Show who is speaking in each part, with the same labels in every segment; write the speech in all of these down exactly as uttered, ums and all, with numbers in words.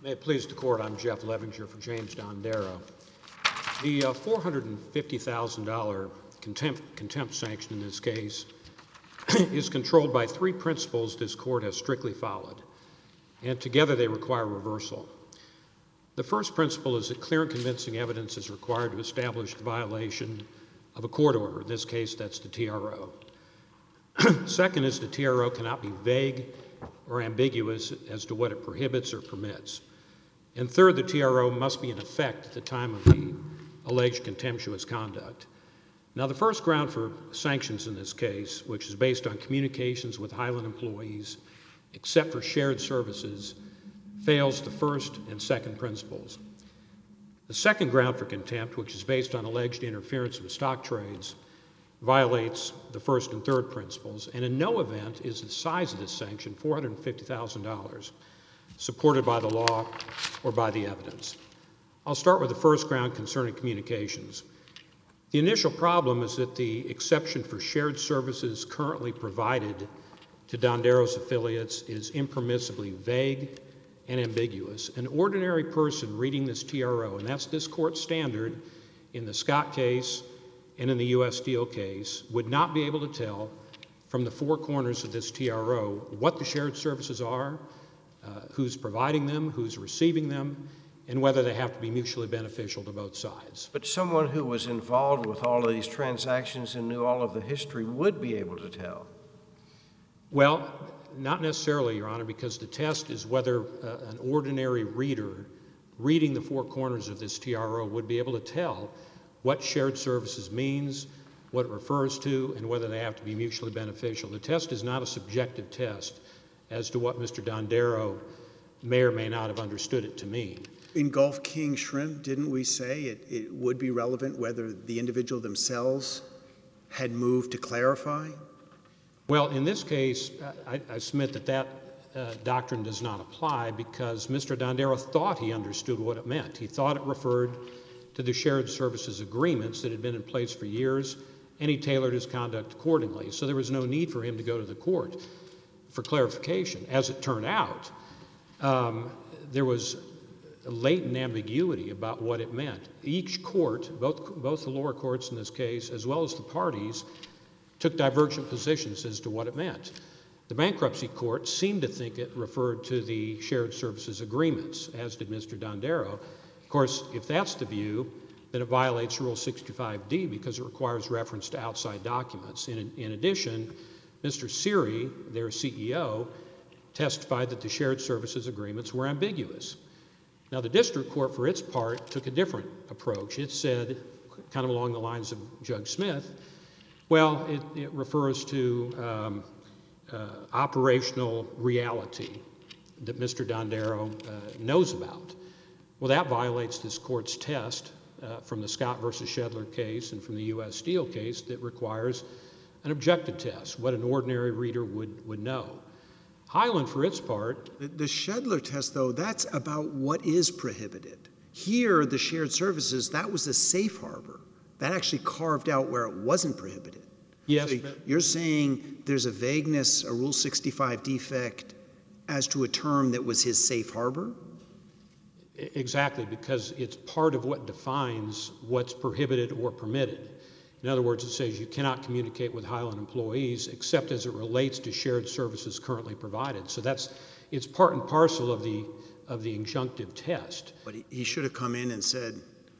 Speaker 1: May it please the Court, I'm Jeff Levinger for James Dondero. The uh, four hundred fifty thousand dollars contempt, contempt sanction in this case is controlled by three principles this Court has strictly followed, and together they require reversal. The first principle is that clear and convincing evidence is required to establish the violation of a court order. In this case, that's the T R O. Second is the T R O cannot be vague or ambiguous as to what it prohibits or permits. And third, the T R O must be in effect at the time of the alleged contemptuous conduct. Now, the first ground for sanctions in this case, which is based on communications with Highland employees, except for shared services, fails the first and second principles. The second ground for contempt, which is based on alleged interference with stock trades, violates the first and third principles, and in no event is the size of this sanction, four hundred fifty thousand dollars, supported by the law or by the evidence. I'll start with the first ground concerning communications. The initial problem is that the exception for shared services currently provided to Dondero's affiliates is impermissibly vague and ambiguous. An ordinary person reading this T R O, and that's this Court's standard in the Scott case and in the U S Steel case, would not be able to tell from the four corners of this T R O what the shared services are, uh, who's providing them, who's receiving them, and whether they have to be mutually beneficial to both sides.
Speaker 2: But someone who was involved with all of these transactions and knew all of the history would be able to tell.
Speaker 1: Well, not necessarily, Your Honor, because the test is whether uh, an ordinary reader reading the four corners of this T R O would be able to tell what shared services means, what it refers to, and whether they have to be mutually beneficial. The test is not a subjective test as to what Mister Dondero may or may not have understood it to mean.
Speaker 3: In Gulf King Shrimp, didn't we say it, it would be relevant whether the individual themselves had moved to clarify?
Speaker 1: Well, in this case, I, I submit that that uh, doctrine does not apply because Mister Dondero thought he understood what it meant. He thought it referred to the shared services agreements that had been in place for years, and he tailored his conduct accordingly. So there was no need for him to go to the court for clarification. As it turned out, um, there was a latent ambiguity about what it meant. Each court, both, both the lower courts in this case, as well as the parties, took divergent positions as to what it meant. The bankruptcy court seemed to think it referred to the shared services agreements, as did Mister Dondero. Of course, if that's the view, then it violates Rule sixty-five D because it requires reference to outside documents. In, in addition, Mister Seery, their C E O, testified that the shared services agreements were ambiguous. Now, the district court, for its part, took a different approach. It said, kind of along the lines of Judge Smith, well, it, it refers to um, uh, operational reality that Mister Dondero uh, knows about. Well, that violates this court's test uh, from the Scott versus Shedler case and from the U S Steel case that requires an objective test, what an ordinary reader would, would know. Highland, for its part...
Speaker 3: The, the Shedler test, though, that's about what is prohibited. Here, the shared services, that was a safe harbor. That actually carved out where it wasn't prohibited.
Speaker 1: Yes.
Speaker 3: So you're saying there's a vagueness, a Rule sixty-five defect as to a term that was his safe harbor?
Speaker 1: Exactly, because it's part of what defines what's prohibited or permitted. In other words, it says you cannot communicate with Highland employees except as it relates to shared services currently provided. So that's, it's part and parcel of the, of the injunctive test.
Speaker 3: But he, he should have come in and said,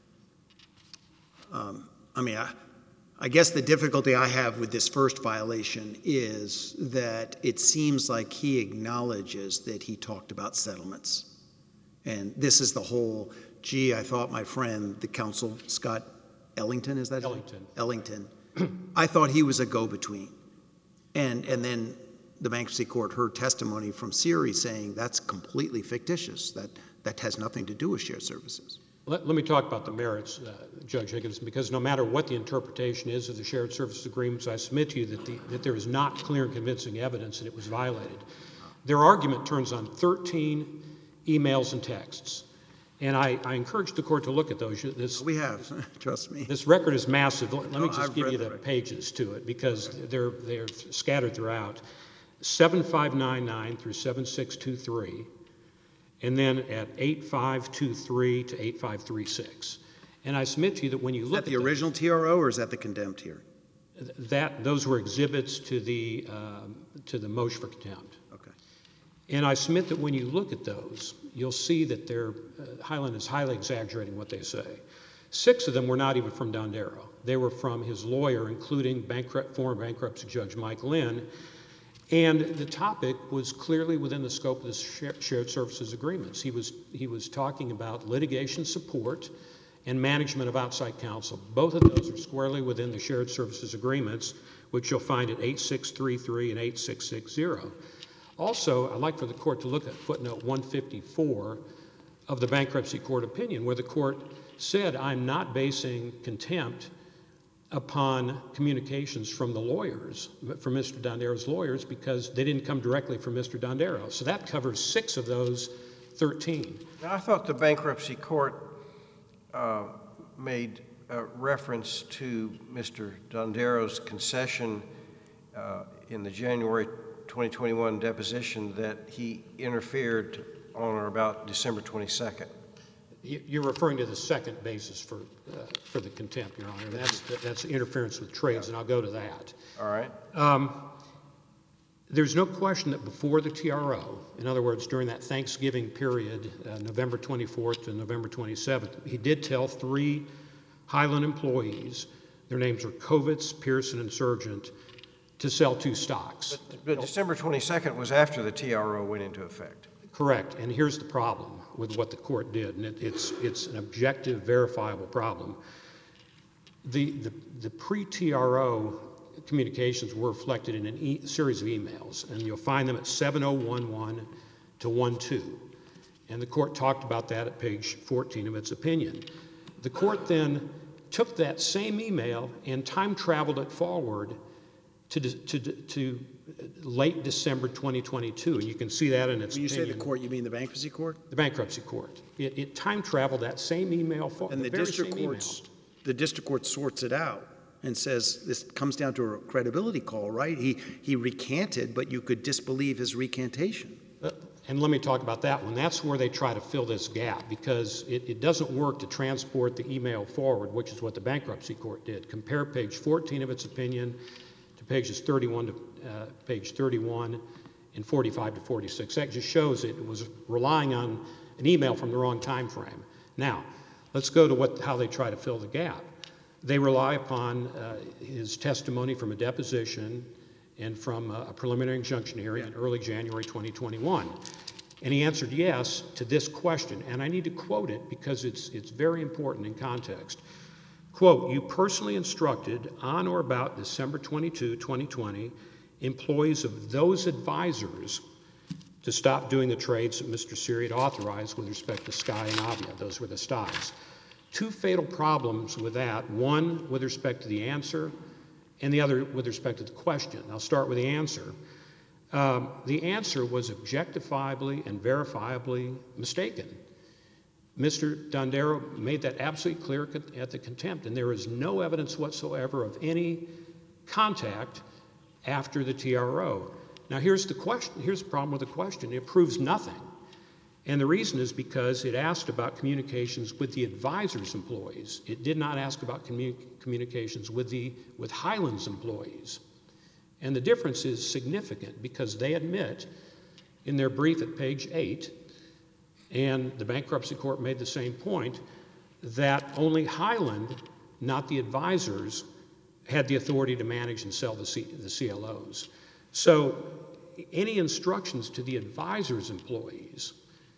Speaker 3: um, I mean, I, I guess the difficulty I have with this first violation is that it seems like he acknowledges that he talked about settlements. And this is the whole, gee, I thought my friend, the counsel, Scott Ellington, is that
Speaker 1: Ellington.
Speaker 3: Ellington. I thought he was a go-between. And, and then the bankruptcy court heard testimony from Seery saying that's completely fictitious, that, that has nothing to do with shared services.
Speaker 1: Let, let me talk about the merits, uh, Judge Higginson, because no matter what the interpretation is of the shared services agreements, I submit to you that, the, that there is not clear and convincing evidence that it was violated. Their argument turns on thirteen emails and texts. And I, I encourage the court to look at those. This,
Speaker 3: we have, trust me.
Speaker 1: This record is massive. Let me
Speaker 3: No,
Speaker 1: just
Speaker 3: I've
Speaker 1: give you the
Speaker 3: record.
Speaker 1: pages to it because they're, they're scattered throughout. seven five nine nine through seven six two three and then at eight five two three to eight five three six. And I submit to you that when you
Speaker 3: Is
Speaker 1: look
Speaker 3: that the
Speaker 1: at
Speaker 3: original T R O or is that the condemned here?
Speaker 1: that, those were exhibits to the, um, to the motion for contempt.
Speaker 3: Okay.
Speaker 1: And I submit that when you look at those, you'll see that they're, uh, Highland is highly exaggerating what they say. Six of them were not even from Dondero. They were from his lawyer, including bankrupt, former bankruptcy judge Mike Lynn. And the topic was clearly within the scope of the shared services agreements. He was, he was talking about litigation support and management of outside counsel. Both of those are squarely within the shared services agreements, which you'll find at eight six three three and eight six six zero. Also, I'd like for the court to look at footnote one fifty-four of the bankruptcy court opinion, where the court said, I'm not basing contempt upon communications from the lawyers, from Mister Dondero's lawyers, because they didn't come directly from Mister Dondero. So that covers six of those thirteen.
Speaker 2: Now, I thought the bankruptcy court uh, made a reference to Mister Dondero's concession uh, in the January twenty twenty-one deposition that he interfered on or about December twenty-second.
Speaker 1: You're referring to the second basis for uh, for the contempt, Your Honor. That's that's interference with trades, and I'll go to that.
Speaker 2: All right.
Speaker 1: Um, there's no question that before the T R O, in other words, during that Thanksgiving period, uh, November twenty-fourth to November twenty-seventh, he did tell three Highland employees, their names were Kovitz, Pearson, and Sargent, to sell two stocks.
Speaker 2: But, but December twenty-second was after the T R O went into effect.
Speaker 1: Correct, and here's the problem with what the court did, and it, it's, it's an objective, verifiable problem. The, the, the pre-T R O communications were reflected in a e series of emails, and you'll find them at seven oh one one to one two. And the court talked about that at page fourteen of its opinion. The court then took that same email and time traveled it forward to, to, to late December twenty twenty-two, and you can see that in its
Speaker 3: When you
Speaker 1: opinion.
Speaker 3: say the court, you mean the bankruptcy court?
Speaker 1: The bankruptcy court. It, it time traveled that same email forward.
Speaker 3: And the
Speaker 1: very
Speaker 3: district
Speaker 1: same
Speaker 3: courts,
Speaker 1: email.
Speaker 3: the district court sorts it out and says this comes down to a credibility call, right? He, he recanted, but you could disbelieve his recantation.
Speaker 1: Uh, and let me talk about that one. That's where they try to fill this gap, because it, it doesn't work to transport the email forward, which is what the bankruptcy court did. Compare page fourteen of its opinion to pages thirty-one to uh, page thirty-one and forty-five to forty-six. That just shows it was relying on an email from the wrong time frame. Now, let's go to what, how they try to fill the gap. They rely upon uh, his testimony from a deposition and from a preliminary injunction hearing in early January twenty twenty-one. And he answered yes to this question, and I need to quote it because it's, it's very important in context. Quote, you personally instructed on or about December twenty-second, twenty twenty, employees of those advisors to stop doing the trades that Mister Seary had authorized with respect to Sky and Avia. Those were the stocks. Two fatal problems with that, one with respect to the answer and the other with respect to the question. I'll start with the answer. Um, the answer was objectifiably and verifiably mistaken. Mister Dondero made that absolutely clear at the contempt, and there is no evidence whatsoever of any contact after the T R O. Now here's the question, here's the problem with the question. It proves nothing. And the reason is because it asked about communications with the advisor's employees. It did not ask about commu communications with, the, with Highland's employees. And the difference is significant because they admit in their brief at page eight, and the bankruptcy court made the same point, that only Highland, not the advisors, had the authority to manage and sell the, C the C L Os. So any instructions to the advisor's employees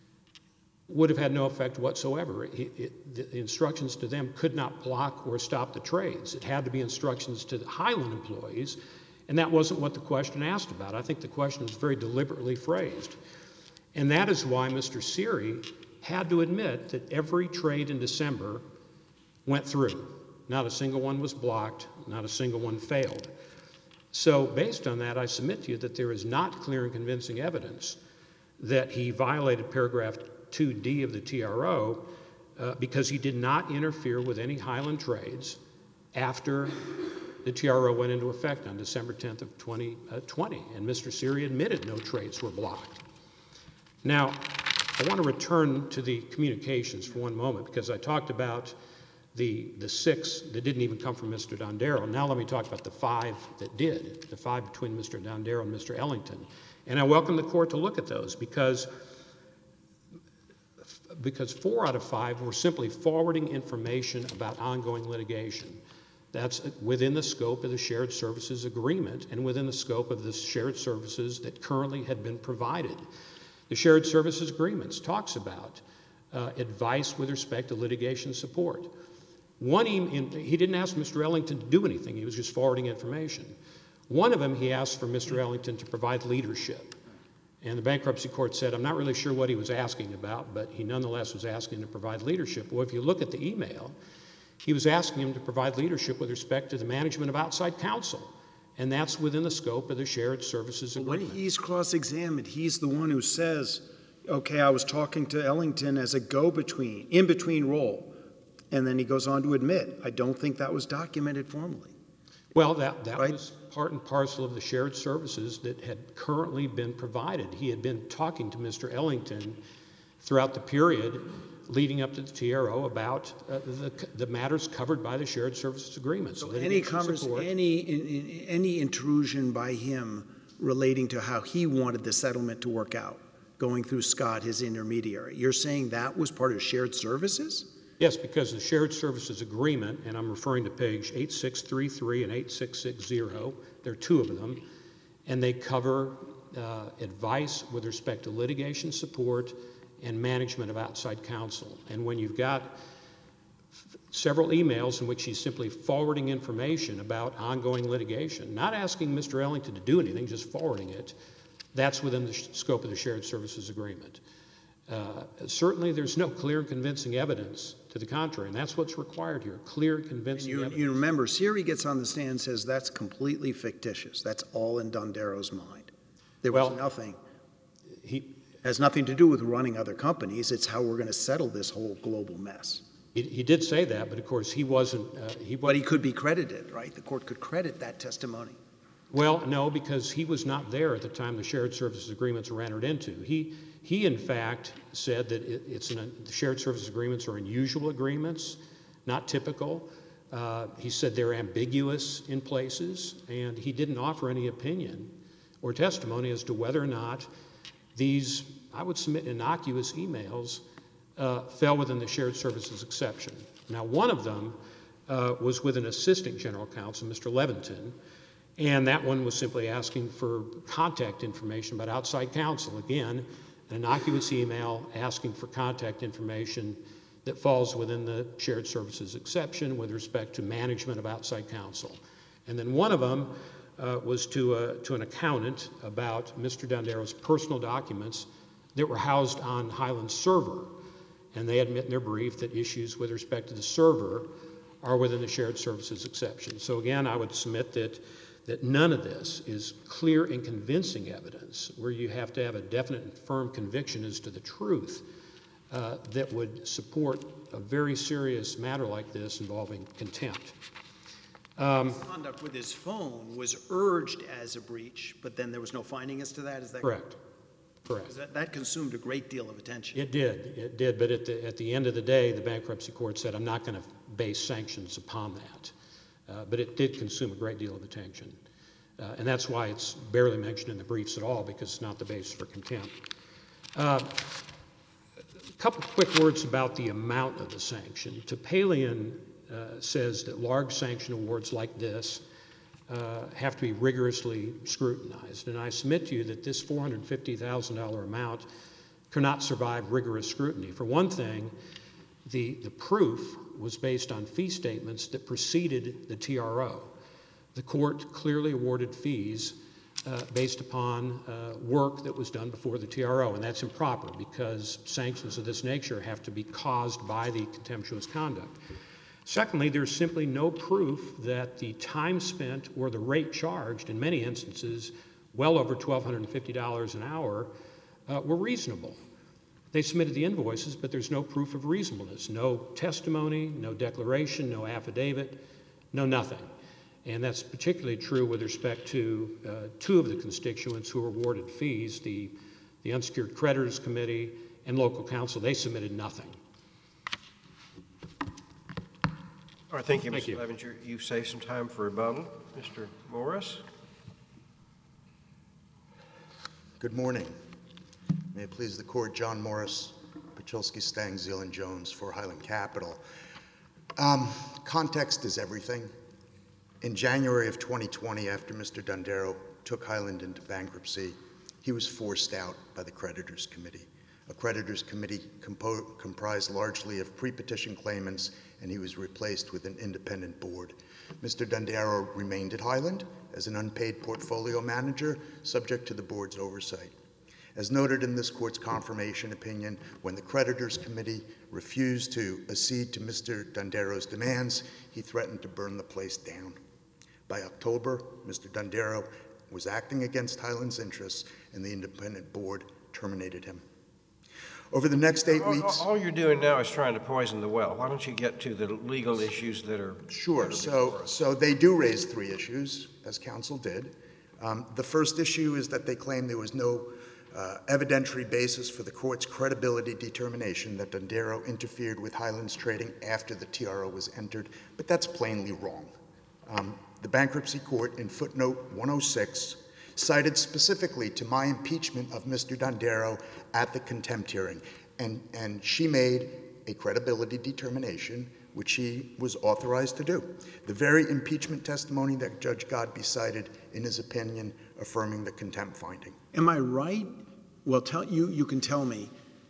Speaker 1: would have had no effect whatsoever. It, it, the instructions to them could not block or stop the trades. It had to be instructions to the Highland employees, and that wasn't what the question asked about. I think the question was very deliberately phrased. And that is why Mister Seary had to admit that every trade in December went through. Not a single one was blocked, not a single one failed. So based on that, I submit to you that there is not clear and convincing evidence that he violated paragraph two D of the T R O uh, because he did not interfere with any Highland trades after the T R O went into effect on December tenth of twenty twenty, and Mister Seary admitted no trades were blocked. Now, I want to return to the communications for one moment, because I talked about the, the six that didn't even come from Mister Dondero. Now let me talk about the five that did, the five between Mister Dondero and Mister Ellington. And I welcome the court to look at those, because, because four out of five were simply forwarding information about ongoing litigation. That's within the scope of the shared services agreement and within the scope of the shared services that currently had been provided. The shared services agreements talks about uh, advice with respect to litigation support. One, he didn't ask Mister Ellington to do anything. He was just forwarding information. One of them, he asked for Mister Ellington to provide leadership. And the bankruptcy court said, I'm not really sure what he was asking about, but he nonetheless was asking to provide leadership. Well, if you look at the email, he was asking him to provide leadership with respect to the management of outside counsel. And that's within the scope of the shared services agreement.
Speaker 3: When he's cross-examined, he's the one who says, okay, I was talking to Ellington as a go-between, in-between role. And then he goes on to admit, I don't think that was documented formally.
Speaker 1: Well, that, that
Speaker 3: Right?
Speaker 1: was part and parcel of the shared services that had currently been provided. He had been talking to Mister Ellington throughout the period leading up to the T R O about uh, the, the matters covered by the shared services agreement.
Speaker 3: So
Speaker 1: So
Speaker 3: any,
Speaker 1: litigation
Speaker 3: convers,
Speaker 1: support-
Speaker 3: any, in, in, any intrusion by him relating to how he wanted the settlement to work out, going through Scott, his intermediary, you're saying that was part of shared services?
Speaker 1: Yes, because the shared services agreement, and I'm referring to page eight six three three and eight six six zero, there are two of them, and they cover uh, advice with respect to litigation support and management of outside counsel. And when you've got f- several emails in which he's simply forwarding information about ongoing litigation, not asking Mister Ellington to do anything, just forwarding it, that's within the sh- scope of the shared services agreement. Uh, certainly there's no clear and convincing evidence to the contrary, and that's what's required here, clear, convincing
Speaker 3: You,
Speaker 1: evidence.
Speaker 3: you remember, Siri gets on the stand and says that's completely fictitious. That's all in Dondero's mind. There was
Speaker 1: Well,
Speaker 3: nothing.
Speaker 1: He,
Speaker 3: Has nothing to do with running other companies. It's how we're going to settle this whole global mess.
Speaker 1: he, he did say that, but of course he wasn't, uh, he
Speaker 3: But he
Speaker 1: wasn't,
Speaker 3: could be credited, right? The court could credit that testimony.
Speaker 1: well, no, because he was not there at the time the shared services agreements were entered into. He, he in fact said that it, it's an, the shared services agreements are unusual agreements, not typical. Uh, he said they're ambiguous in places, and he didn't offer any opinion or testimony as to whether or not these, I would submit, innocuous emails uh, fell within the shared services exception. Now, one of them uh, was with an assistant general counsel, Mister Leventon, and that one was simply asking for contact information about outside counsel. Again, an innocuous email asking for contact information that falls within the shared services exception with respect to management of outside counsel. And then one of them uh, was to, a, to an accountant about Mister Dondero's personal documents that were housed on Highland's server. And they admit in their brief that issues with respect to the server are within the shared services exception. So again, I would submit that, that none of this is clear and convincing evidence where you have to have a definite and firm conviction as to the truth uh, that would support a very serious matter like this involving contempt. Um,
Speaker 3: Conduct with his phone was urged as a breach, but then there was no finding as to that. Is that
Speaker 1: correct. Correct.
Speaker 3: 'Cause That, that consumed a great deal of attention.
Speaker 1: It did, it did, but at the, at the end of the day, the bankruptcy court said, I'm not going to base sanctions upon that. Uh, but it did consume a great deal of attention. Uh, and that's why it's barely mentioned in the briefs at all, because it's not the basis for contempt. Uh, a couple quick words about the amount of the sanction. Topalian uh, says that large sanction awards like this Uh, have to be rigorously scrutinized. And I submit to you that this four hundred fifty thousand dollars amount cannot survive rigorous scrutiny. For one thing, the, the proof was based on fee statements that preceded the T R O. The court clearly awarded fees uh, based upon uh, work that was done before the T R O, and that's improper because sanctions of this nature have to be caused by the contemptuous conduct. Secondly, there's simply no proof that the time spent or the rate charged, in many instances, well over one thousand two hundred fifty dollars an hour, uh, were reasonable. They submitted the invoices, but there's no proof of reasonableness, no testimony, no declaration, no affidavit, no nothing. And that's particularly true with respect to uh, two of the constituents who were awarded fees, the, the Unsecured Creditors Committee and local counsel, they submitted nothing.
Speaker 2: All right, thank you,
Speaker 1: Thank
Speaker 2: Mister
Speaker 1: you.
Speaker 2: Levenger. You've saved some time for rebuttal. Mister Morris?
Speaker 4: Good morning. May it please the court, John Morris, Pachulski, Stang, Zeal, and Jones for Highland Capital. Um, context is everything. In January of twenty twenty, after Mister Dondero took Highland into bankruptcy, he was forced out by the creditors committee. A creditors committee compo comprised largely of pre-petition claimants, and he was replaced with an independent board. Mister Dondero remained at Highland as an unpaid portfolio manager, subject to the board's oversight. As noted in this court's confirmation opinion, when the creditors committee refused to accede to Mister Dondero's demands, he threatened to burn the place down. By October, Mister Dondero was acting against Highland's interests, and the independent board terminated him. Over the next eight
Speaker 2: all,
Speaker 4: weeks...
Speaker 2: All you're doing now is trying to poison the well. Why don't you get to the legal issues that are...
Speaker 4: Sure.
Speaker 2: that are
Speaker 4: So,
Speaker 2: before us?
Speaker 4: so they do raise three issues, as counsel did. Um, the first issue is that they claim there was no uh, evidentiary basis for the court's credibility determination that Dondero interfered with Highland's trading after the T R O was entered, but that's plainly wrong. Um, the bankruptcy court, in footnote one oh six, cited specifically to my impeachment of Mister Dondero at the contempt hearing, and, and she made a credibility determination, which she was authorized to do. The very impeachment testimony that Judge Godbee cited in his opinion affirming the contempt finding.
Speaker 3: Am I right? Well, tell you, you can tell me.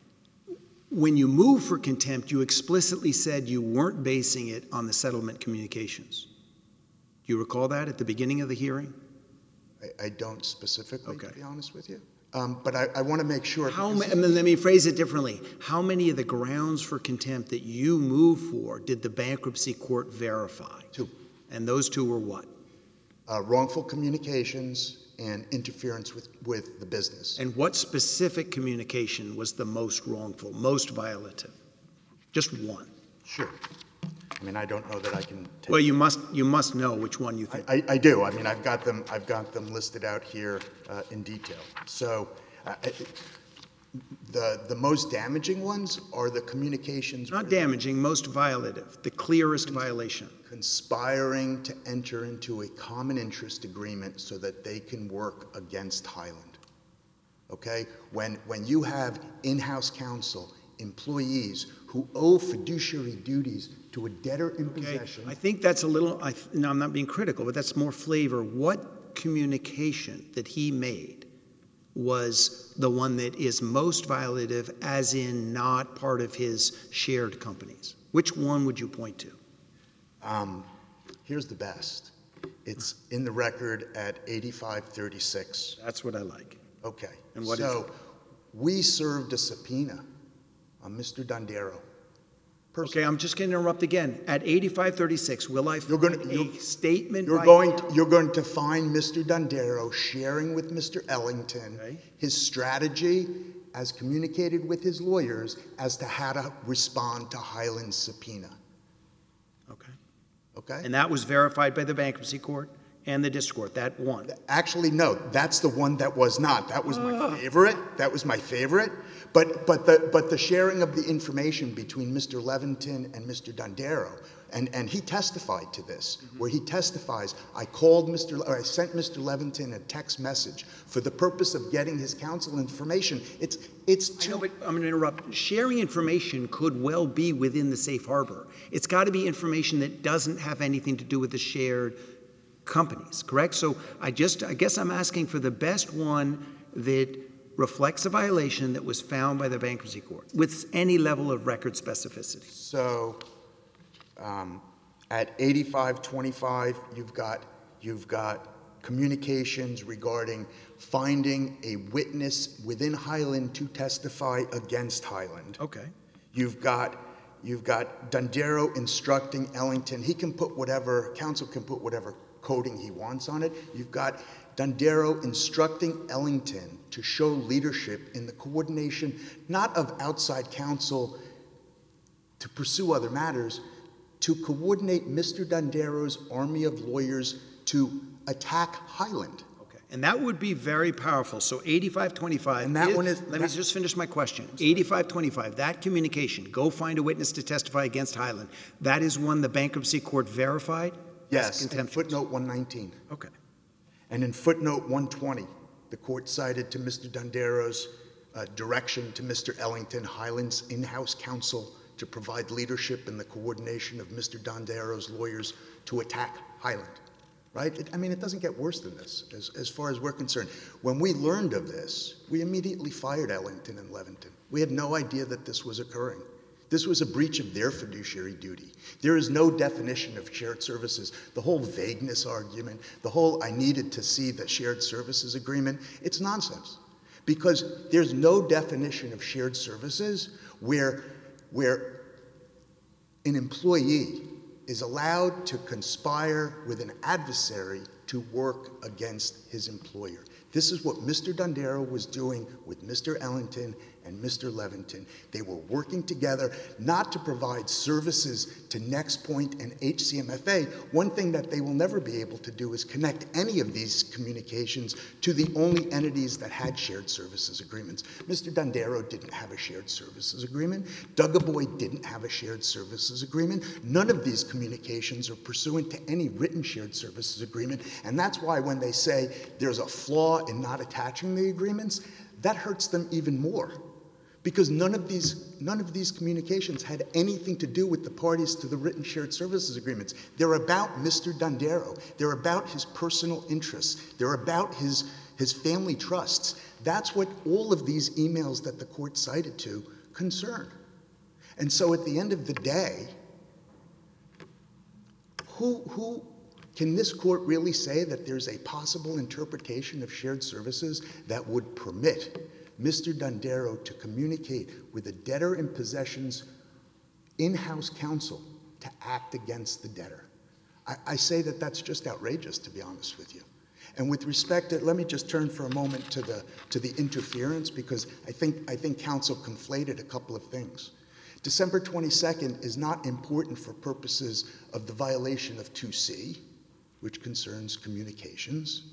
Speaker 3: When you moved for contempt, you explicitly said you weren't basing it on the settlement communications. Do you recall that at the beginning of the hearing?
Speaker 4: I, I don't specifically,
Speaker 3: Okay.
Speaker 4: to be honest with you. Um, but I, I want to make sure.
Speaker 3: How
Speaker 4: because-
Speaker 3: ma- and then let me phrase it differently. How many of the grounds for contempt that you moved for did the bankruptcy court verify?
Speaker 4: Two.
Speaker 3: And those two were what?
Speaker 4: Uh, wrongful communications and interference with, with the business.
Speaker 3: And what specific communication was the most wrongful, most violative? Just one.
Speaker 4: Sure. I mean, I don't know that I can take.
Speaker 3: Well, you must you must know which one you think.
Speaker 4: I, I, I do. I mean, I've got them. I've got them listed out here uh, in detail. So, uh, I, the the most damaging ones are the communications.
Speaker 3: Not
Speaker 4: with
Speaker 3: damaging, most violative, the clearest violation.
Speaker 4: conspiring to enter into a common interest agreement so that they can work against Highland. Okay? When when you have in-house counsel, employees who owe fiduciary duties to a debtor in
Speaker 3: Okay,
Speaker 4: possession.
Speaker 3: I think that's a little, I, th- no, I'm not being critical, but that's more flavor. What communication that he made was the one that is most violative, as in not part of his shared companies? Which one would you point to?
Speaker 4: Um, here's the best. It's in the record at eighty-five thirty-six.
Speaker 3: That's what I like.
Speaker 4: Okay.
Speaker 3: And what is
Speaker 4: so
Speaker 3: it?
Speaker 4: we served a subpoena on Mister Dondero.
Speaker 3: Okay, I'm just going to interrupt again. At eighty-five thirty-six, will I
Speaker 4: You're gonna-
Speaker 3: find a
Speaker 4: you're-
Speaker 3: statement
Speaker 4: You're
Speaker 3: by
Speaker 4: going,
Speaker 3: him?
Speaker 4: to, you're going to find Mister Dondero sharing with Mister Ellington
Speaker 3: Okay.
Speaker 4: his strategy as communicated with his lawyers as to how to respond to Highland's subpoena.
Speaker 3: Okay.
Speaker 4: Okay?
Speaker 3: And that was verified by the bankruptcy court and the district court, that one.
Speaker 4: Actually, no, that's the one that was not. That was my
Speaker 3: Ah.
Speaker 4: favorite. That was my favorite. But but the but the sharing of the information between Mister Leventon and Mister Dondero, and, and he testified to this,
Speaker 3: Mm-hmm.
Speaker 4: where he testifies, I called Mister Le- or I sent Mister Leventon a text message for the purpose of getting his counsel information. It's it's
Speaker 3: I know,
Speaker 4: too
Speaker 3: but I'm going to interrupt. Sharing information could well be within the safe harbor. It's got to be information that doesn't have anything to do with the shared companies, correct? So I just, I guess I'm asking for the best one that reflects a violation that was found by the bankruptcy court with any level of record specificity.
Speaker 4: So, um, at eighty-five twenty-five, you've got, you've got communications regarding finding a witness within Highland to testify against Highland.
Speaker 3: Okay.
Speaker 4: You've got, you've got Dondero instructing Ellington, he can put whatever, counsel can put whatever coding he wants on it. You've got Dondero instructing Ellington to show leadership in the coordination, not of outside counsel to pursue other matters, to coordinate Mister Dondero's army of lawyers to attack Highland.
Speaker 3: Okay. And that would be very powerful. So eighty-five twenty-five.
Speaker 4: And that one is-
Speaker 3: Let me
Speaker 4: that-
Speaker 3: just finish my question. eighty-five twenty-five, that communication, go find a witness to testify against Highland, that is one the bankruptcy court verified? as
Speaker 4: Yes, in
Speaker 3: contemptuous?
Speaker 4: footnote one nineteen.
Speaker 3: Okay.
Speaker 4: And in footnote one twenty, the court cited to Mister Dondero's uh, direction to Mister Ellington, Highland's in-house counsel, to provide leadership in the coordination of Mister Dondero's lawyers to attack Highland, right? It, I mean, it doesn't get worse than this, as, as far as we're concerned. When we learned of this, we immediately fired Ellington and Leventon. We had no idea that this was occurring. This was a breach of their fiduciary duty. There is no definition of shared services. The whole vagueness argument, the whole I needed to see the shared services agreement, it's nonsense. Because there's no definition of shared services where, where an employee is allowed to conspire with an adversary to work against his employer. This is what Mister Dondero was doing with Mister Ellington and Mister Leventon. They were working together not to provide services to NextPoint and H C M F A. One thing that they will never be able to do is connect any of these communications to the only entities that had shared services agreements. Mister Dondero didn't have a shared services agreement. Duggaboy didn't have a shared services agreement. None of these communications are pursuant to any written shared services agreement, and that's why when they say there's a flaw in not attaching the agreements, that hurts them even more. Because none of these none of these communications had anything to do with the parties to the written shared services agreements. They're about Mister Dondero. They're about his personal interests. They're about his, his family trusts. That's what all of these emails that the court cited to concern. And so at the end of the day, who, who can this court really say that there's a possible interpretation of shared services that would permit Mister Dondero to communicate with a debtor in possession's in-house counsel to act against the debtor? I, I say that that's just outrageous, to be honest with you. And with respect to, let me just turn for a moment to the, to the interference, because I think, I think counsel conflated a couple of things. December twenty-second is not important for purposes of the violation of two C, which concerns communications.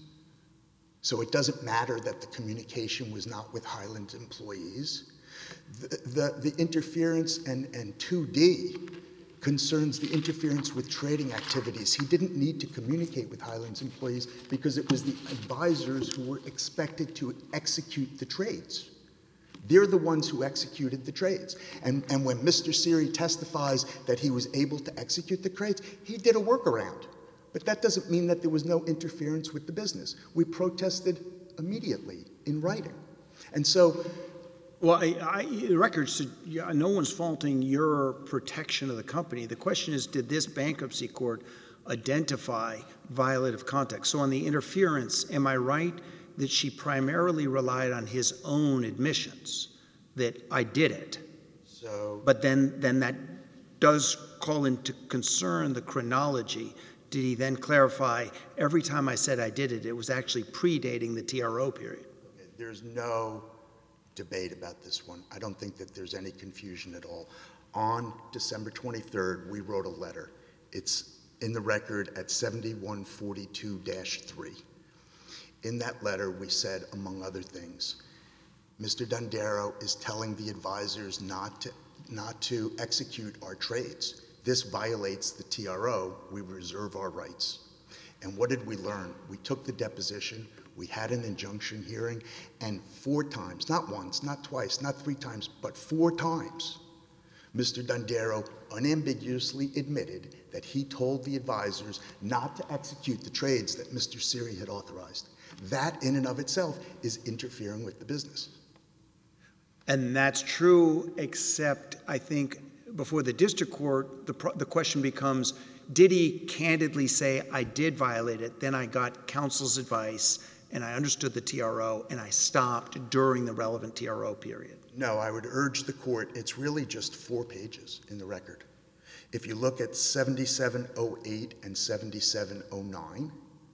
Speaker 4: So it doesn't matter that the communication was not with Highland employees. The, the, the interference and, and two D concerns the interference with trading activities. He didn't need to communicate with Highland's employees because it was the advisors who were expected to execute the trades. They're the ones who executed the trades. And, and when Mister Siri testifies that he was able to execute the trades, he did a workaround. But that doesn't mean that there was no interference with the business. We protested immediately in writing. And so,
Speaker 3: well, I, I, the record said yeah, no one's faulting your protection of the company. The question is, did this bankruptcy court identify violative conduct? So on the interference, am I right that she primarily relied on his own admissions, that I did it?
Speaker 4: so
Speaker 3: But then, then that does call into concern the chronology. Did he then clarify, every time I said I did it, it was actually predating the T R O period?
Speaker 4: there's no debate about this one. I don't think that there's any confusion at all. On December twenty-third, we wrote a letter. It's in the record at seventy-one forty-two dash three. In that letter, we said, among other things, Mister Dondero is telling the advisors not to, not to execute our trades. This violates the T R O. We reserve our rights. And what did we learn? We took the deposition. We had an injunction hearing. And four times, not once, not twice, not three times, but four times, Mister Dondero unambiguously admitted that he told the advisors not to execute the trades that Mister Siri had authorized. That in and of itself is interfering with the business.
Speaker 3: And that's true, except I think before the district court, the, pro- the question becomes, did he candidly say, I did violate it, then I got counsel's advice, and I understood the T R O, and I stopped during the relevant T R O period?
Speaker 4: No, I would urge the court, it's really just four pages in the record. If you look at seventy-seven oh eight and seventy-seven oh nine,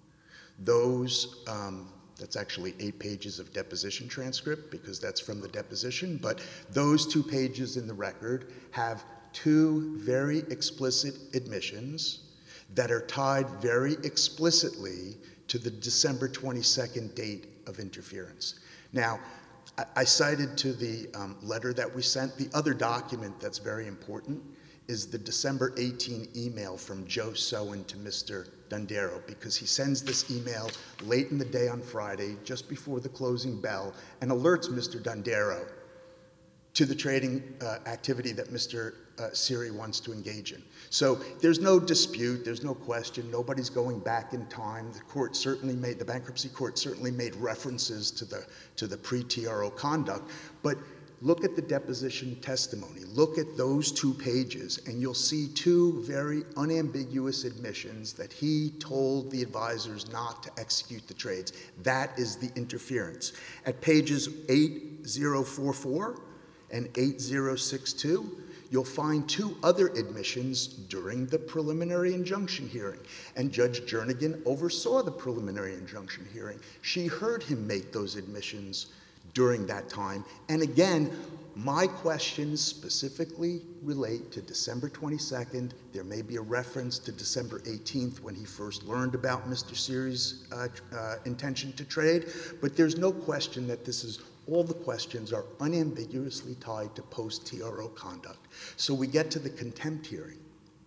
Speaker 4: those, um, that's actually eight pages of deposition transcript because that's from the deposition, but those two pages in the record have two very explicit admissions that are tied very explicitly to the December twenty-second date of interference. Now, I, I cited to the um, letter that we sent. The other document that's very important is the December eighteenth email from Joe Sowen to Mister Dondero, because he sends this email late in the day on Friday, just before the closing bell, and alerts Mister Dondero to the trading uh, activity that Mister Uh, Siri wants to engage in. So there's no dispute, there's no question, nobody's going back in time. The court certainly made, the bankruptcy court certainly made references to the, to the pre-T R O conduct, but look at the deposition testimony, look at those two pages, and you'll see two very unambiguous admissions that he told the advisors not to execute the trades. That is the interference. At pages eight thousand forty-four and eight thousand sixty-two, you'll find two other admissions during the preliminary injunction hearing. And Judge Jernigan oversaw the preliminary injunction hearing. She heard him make those admissions during that time. And again, my questions specifically relate to December twenty-second. There may be a reference to December eighteenth when he first learned about Mister Siri's uh, uh, intention to trade, but there's no question that this is all the questions are unambiguously tied to post-T R O conduct. So we get to the contempt hearing.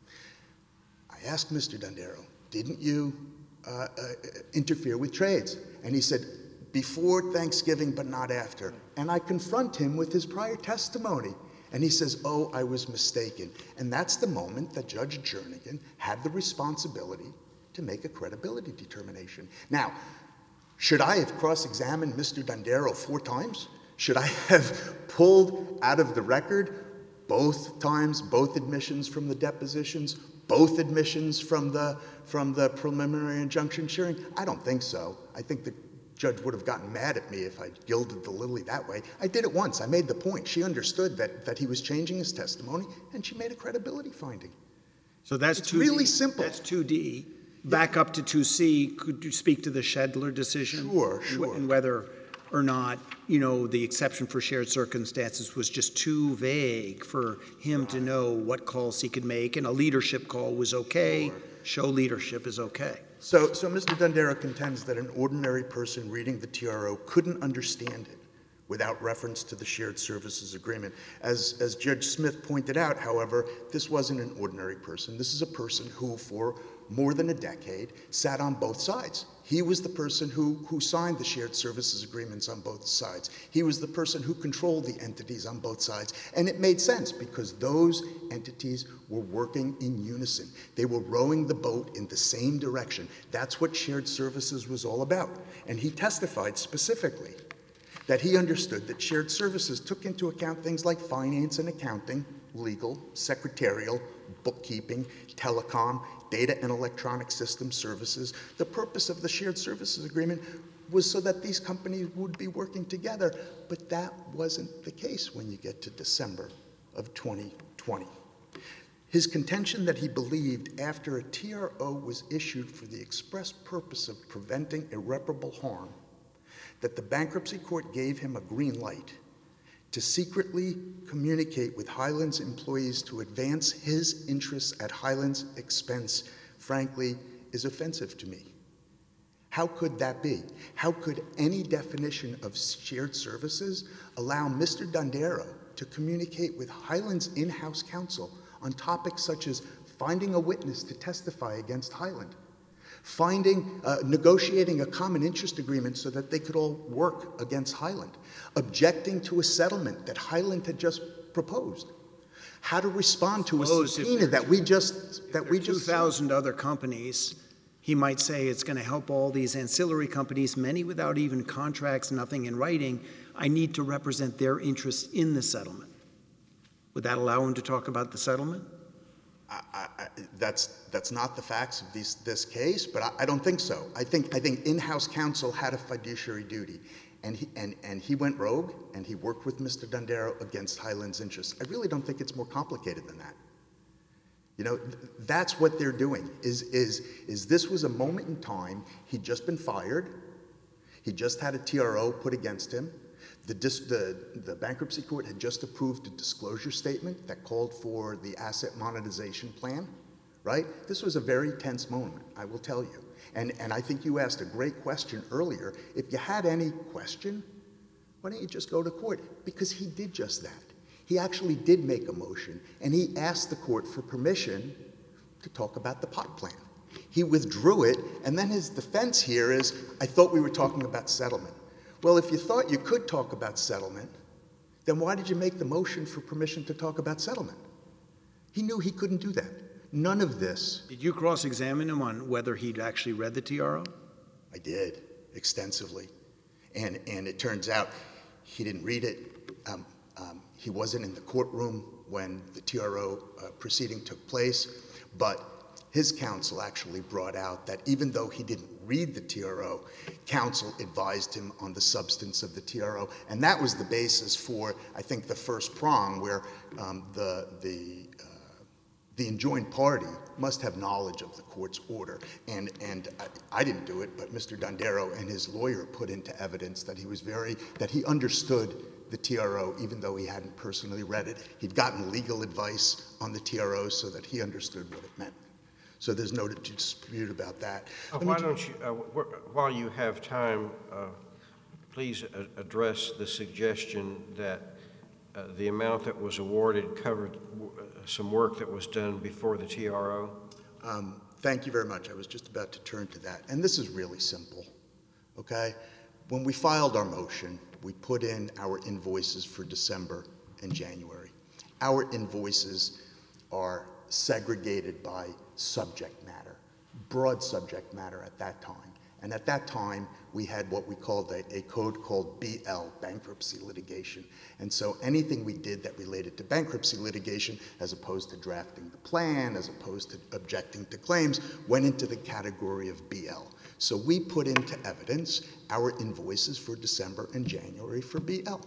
Speaker 4: I asked Mister Dondero, didn't you uh, uh, interfere with trades? And he said, before Thanksgiving, but not after. And I confront him with his prior testimony. And he says, oh, I was mistaken. And that's the moment that Judge Jernigan had the responsibility to make a credibility determination. Now, should I have cross-examined Mister Dondero four times? Should I have pulled out of the record both times, both admissions from the depositions, both admissions from the, from the preliminary injunction hearing? I don't think so. I think the judge would have gotten mad at me if I gilded the lily that way. I did it once. I made the point. She understood that, that he was changing his testimony, and she made a credibility finding.
Speaker 3: So that's
Speaker 4: It's
Speaker 3: two D.
Speaker 4: really simple.
Speaker 3: That's two D. Back up to two C, could you speak to the Shedler decision?
Speaker 4: Sure, sure.
Speaker 3: And whether or not, you know, the exception for shared circumstances was just too vague for him to know what calls he could make, and a leadership call was okay,
Speaker 4: Sure.
Speaker 3: show leadership is okay.
Speaker 4: So, so Mister Dondero contends that an ordinary person reading the T R O couldn't understand it without reference to the shared services agreement. As, as Judge Smith pointed out, however, this wasn't an ordinary person. This is a person who, for more than a decade, sat on both sides. He was the person who, who signed the shared services agreements on both sides. He was the person who controlled the entities on both sides. And it made sense because those entities were working in unison. They were rowing the boat in the same direction. That's what shared services was all about. And he testified specifically that he understood that shared services took into account things like finance and accounting, legal, secretarial, bookkeeping, telecom, data and electronic system services. The purpose of the shared services agreement was so that these companies would be working together, but that wasn't the case when you get to December of twenty twenty. His contention that he believed after a T R O was issued for the express purpose of preventing irreparable harm, that the bankruptcy court gave him a green light to secretly communicate with Highland's employees to advance his interests at Highland's expense, frankly, is offensive to me. How could that be? How could any definition of shared services allow Mister Dondero to communicate with Highland's in-house counsel on topics such as finding a witness to testify against Highland, finding, uh, negotiating a common interest agreement so that they could all work against Highland, objecting to a settlement that Highland had just proposed, how to respond to a
Speaker 3: Suppose if
Speaker 4: subpoena that we just, that we
Speaker 3: Two
Speaker 4: just.
Speaker 3: thousand other companies, he might say it's going to help all these ancillary companies, many without even contracts, nothing in writing. I need to represent their interests in the settlement. Would that allow him to talk about the settlement?
Speaker 4: I, I, that's that's not the facts of these, this case, but I, I don't think so. I think I think in-house counsel had a fiduciary duty, and he and and he went rogue, and he worked with Mister Dondero against Highland's interests. I really don't think it's more complicated than that. You know, th that's what they're doing. Is is is this was a moment in time. He'd just been fired. He just had a T R O put against him. The, dis the, the bankruptcy court had just approved a disclosure statement that called for the asset monetization plan, right? This was a very tense moment, I will tell you. And, and I think you asked a great question earlier. If you had any question, why don't you just go to court? Because he did just that. He actually did make a motion, and he asked the court for permission to talk about the pot plan. He withdrew it, and then his defense here is, I thought we were talking about settlement. Well, if you thought you could talk about settlement, then why did you make the motion for permission to talk about settlement? He knew he couldn't do that. None of this.
Speaker 3: Did you cross-examine him on whether he'd actually read the T R O?
Speaker 4: I did, extensively. And, and it turns out he didn't read it. Um, um, he wasn't in the courtroom when the T R O uh, proceeding took place, but his counsel actually brought out that even though he didn't read the T R O, counsel advised him on the substance of the T R O, and that was the basis for, I think, the first prong, where um, the, the, uh, the enjoined party must have knowledge of the court's order. And, and I, I didn't do it, but Mister Dondero and his lawyer put into evidence that he was very, that he understood the T R O, even though he hadn't personally read it. He'd gotten legal advice on the T R O so that he understood what it meant. So there's no dispute about that.
Speaker 2: Uh, why don't you, uh, while you have time, uh, please uh, address the suggestion that uh, the amount that was awarded covered uh, some work that was done before the T R O?
Speaker 4: Um, thank you very much. I was just about to turn to that. And this is really simple, okay? When we filed our motion, we put in our invoices for December and January. Our invoices are segregated by subject matter, broad subject matter at that time. And at that time, we had what we called a, a code called B L, bankruptcy litigation. And so anything we did that related to bankruptcy litigation, as opposed to drafting the plan, as opposed to objecting to claims, went into the category of B L. So we put into evidence our invoices for December and January for B L.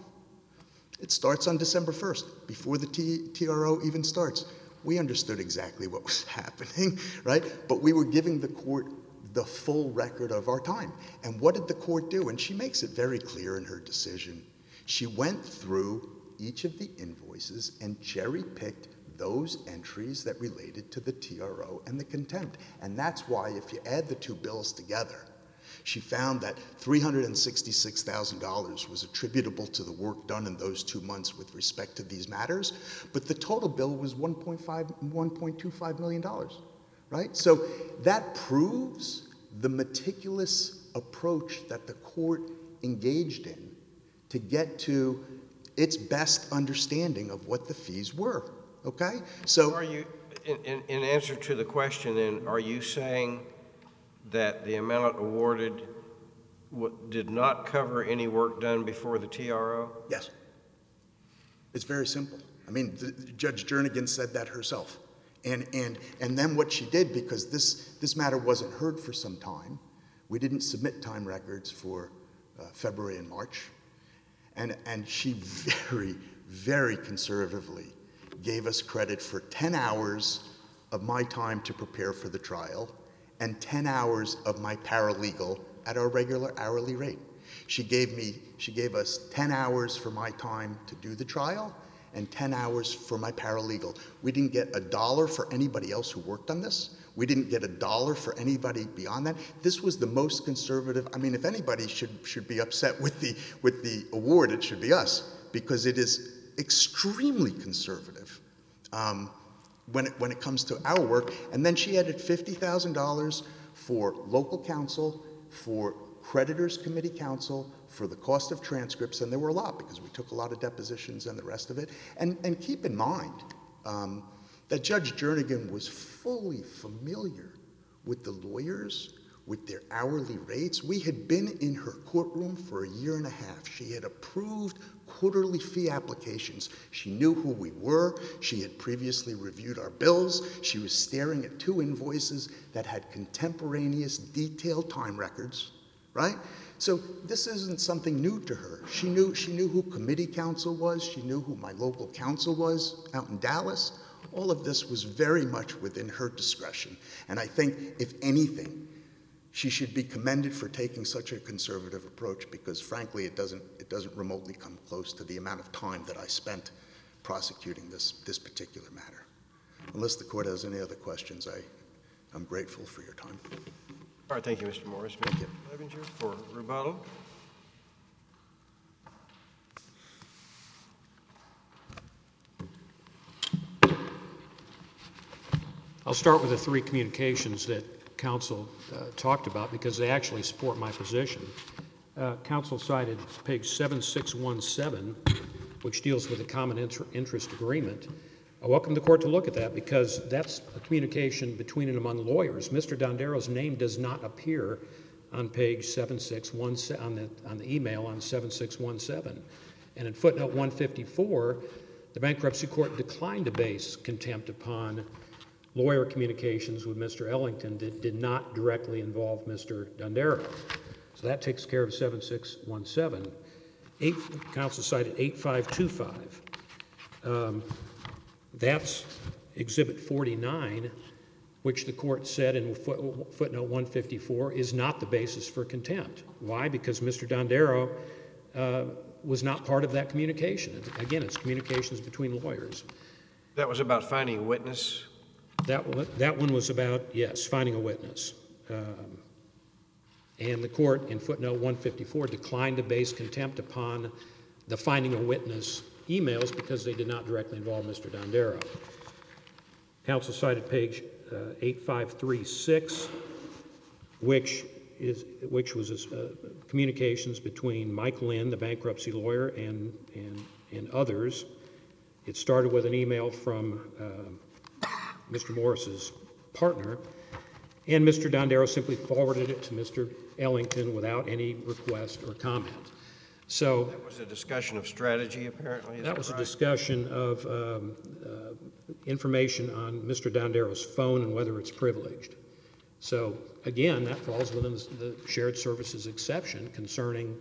Speaker 4: It starts on December first, before the T TRO even starts. We understood exactly what was happening, right? But we were giving the court the full record of our time. And what did the court do? And she makes it very clear in her decision. She went through each of the invoices and cherry-picked those entries that related to the T R O and the contempt. And that's why, if you add the two bills together, she found that three hundred sixty-six thousand dollars was attributable to the work done in those two months with respect to these matters, but the total bill was one point two five million dollars, right? So that proves the meticulous approach that the court engaged in to get to its best understanding of what the fees were, okay? So
Speaker 2: are you, in, in, in answer to the question then, are you saying that the amount awarded did not cover any work done before the T R O?
Speaker 4: Yes. It's very simple. I mean, the, Judge Jernigan said that herself. And, and, and then what she did, because this, this matter wasn't heard for some time, we didn't submit time records for uh, February and March, and, and she very, very conservatively gave us credit for ten hours of my time to prepare for the trial and ten hours of my paralegal at our regular hourly rate. She gave me, she gave us ten hours for my time to do the trial and ten hours for my paralegal. We didn't get a dollar for anybody else who worked on this. We didn't get a dollar for anybody beyond that. This was the most conservative. I mean, if anybody should, should be upset with the, with the award, it should be us, because it is extremely conservative. Um, When it, when it comes to our work. And then she added fifty thousand dollars for local counsel, for creditors committee counsel, for the cost of transcripts, and there were a lot because we took a lot of depositions and the rest of it. And, and keep in mind um, that Judge Jernigan was fully familiar with the lawyers, with their hourly rates. We had been in her courtroom for a year and a half. She had approved quarterly fee applications. She knew who we were. She had previously reviewed our bills. She was staring at two invoices that had contemporaneous detailed time records, right? So this isn't something new to her. She knew, she knew who committee counsel was. She knew who my local counsel was out in Dallas. All of this was very much within her discretion. And I think, if anything, she should be commended for taking such a conservative approach, because frankly it doesn't, it doesn't remotely come close to the amount of time that I spent prosecuting this, this particular matter. Unless the court has any other questions, I, I'm grateful for your time.
Speaker 2: All right, thank you, Mister Morris. Mister Levinger for rebuttal.
Speaker 1: I'll start with the three communications that counsel uh, talked about because they actually support my position. Uh, counsel cited page seven six one seven, which deals with a common inter interest agreement. I welcome the court to look at that because that's a communication between and among lawyers. Mister Dondero's name does not appear on page seven six one seven, on the, on the email on seven six one seven. And in footnote one fifty-four, the bankruptcy court declined to base contempt upon lawyer communications with Mister Ellington that did not directly involve Mister Dondero. So that takes care of seven six one seven. Eight, counsel cited eight five two five. Um, that's Exhibit forty-nine, which the court said in foot, footnote one fifty-four is not the basis for contempt. Why? Because Mister Dondero uh, was not part of that communication. Again, it's communications between lawyers.
Speaker 2: That was about finding a witness.
Speaker 1: That one, that one was about, yes, finding a witness. Um, and the court in footnote one fifty-four declined to base contempt upon the finding a witness emails because they did not directly involve Mister Dondero. Counsel cited page uh, eight five three six, which is which was uh, communications between Mike Lynn, the bankruptcy lawyer, and and and others. It started with an email from uh, Mister Morris's partner, and Mister Dondero simply forwarded it to Mister Ellington without any request or comment. So
Speaker 2: that was a discussion of strategy, apparently. Is
Speaker 1: that
Speaker 2: that
Speaker 1: was
Speaker 2: right?
Speaker 1: a discussion of um, uh, information on Mister Dondero's phone and whether it's privileged. So again, that falls within the shared services exception concerning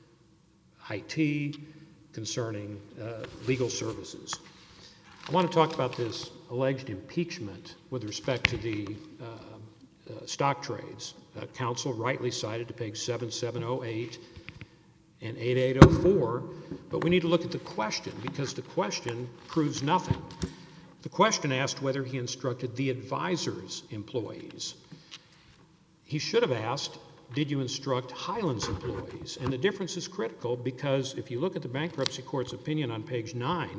Speaker 1: I T, concerning uh, legal services. I want to talk about this alleged impeachment with respect to the uh, uh, stock trades. Uh, counsel rightly cited to page seven seven oh eight and eight eight oh four, but we need to look at the question because the question proves nothing. The question asked whether he instructed the advisor's employees. He should have asked, did you instruct Highland's employees? And the difference is critical because if you look at the bankruptcy court's opinion on page nine,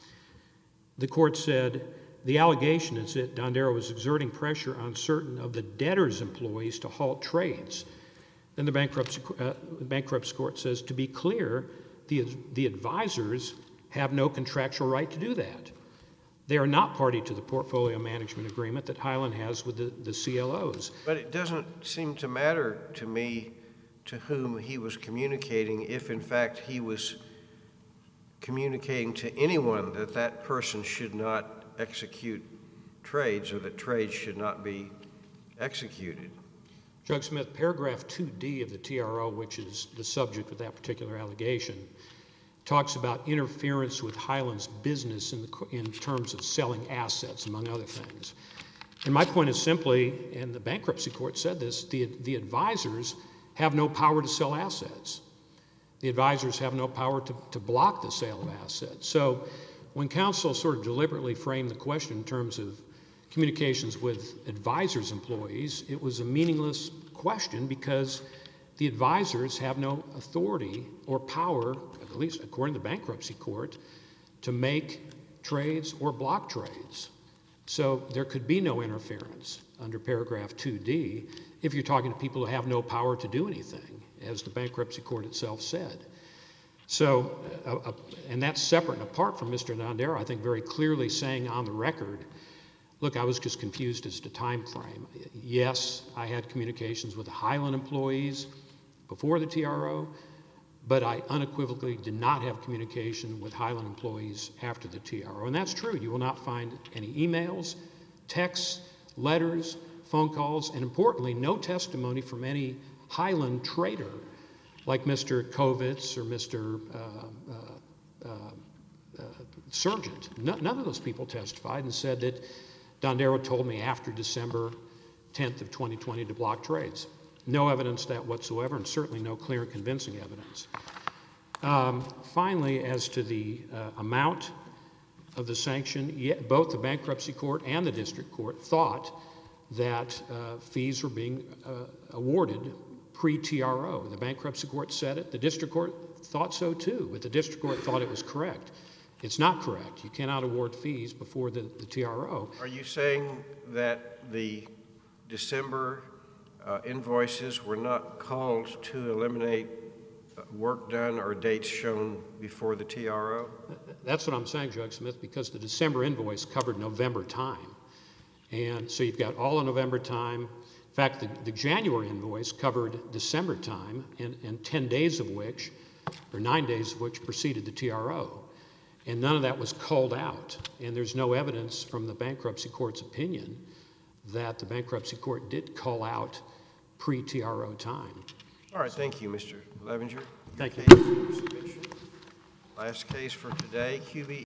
Speaker 1: the court said the allegation is that Dondero was exerting pressure on certain of the debtor's employees to halt trades. Then the bankruptcy, uh, the bankruptcy court says, to be clear, the, the advisors have no contractual right to do that. They are not party to the portfolio management agreement that Highland has with the, the C L Os.
Speaker 2: But it doesn't seem to matter to me to whom he was communicating if, in fact, he was communicating to anyone that that person should not execute trades or that trades should not be executed.
Speaker 1: Judge Smith, paragraph two D of the T R O, which is the subject of that particular allegation, talks about interference with Highland's business in, the, in terms of selling assets, among other things. And my point is simply, and the bankruptcy court said this, the, the advisors have no power to sell assets. The advisors have no power to, to block the sale of assets. So when counsel sort of deliberately framed the question in terms of communications with advisors' employees, it was a meaningless question because the advisors have no authority or power, at least according to the bankruptcy court, to make trades or block trades. So there could be no interference under paragraph two D if you're talking to people who have no power to do anything, as the bankruptcy court itself said. So, uh, uh, and that's separate and apart from Mister Dondero, I think very clearly saying on the record, look, I was just confused as to time frame. Yes, I had communications with the Highland employees before the T R O, but I unequivocally did not have communication with Highland employees after the T R O. And that's true. You will not find any emails, texts, letters, phone calls, and importantly, no testimony from any Highland trader like Mister Kovitz or Mister Uh, uh, uh, uh, Sergeant. No, none of those people testified and said that Dondero told me after December tenth of twenty twenty to block trades. No evidence of that whatsoever, and certainly no clear and convincing evidence. Um, finally, as to the uh, amount of the sanction, yeah, both the bankruptcy court and the district court thought that uh, fees were being uh, awarded pre-T R O. The bankruptcy court said it. The district court thought so too, but the district court thought it was correct. It's not correct. You cannot award fees before the, the T R O.
Speaker 2: Are you saying that the December uh, invoices were not called to eliminate uh, work done or dates shown before the T R O?
Speaker 1: That's what I'm saying, Judge Smith, because the December invoice covered November time. And so you've got all of November time. In fact, the, the January invoice covered December time, and, and ten days of which, or nine days of which preceded the T R O. And none of that was called out. And there's no evidence from the bankruptcy court's opinion that the bankruptcy court did call out pre-T R O time.
Speaker 2: All right, thank you, Mister Levenger.
Speaker 1: Thank you.
Speaker 2: Your case is for submission. Last case for today, Q B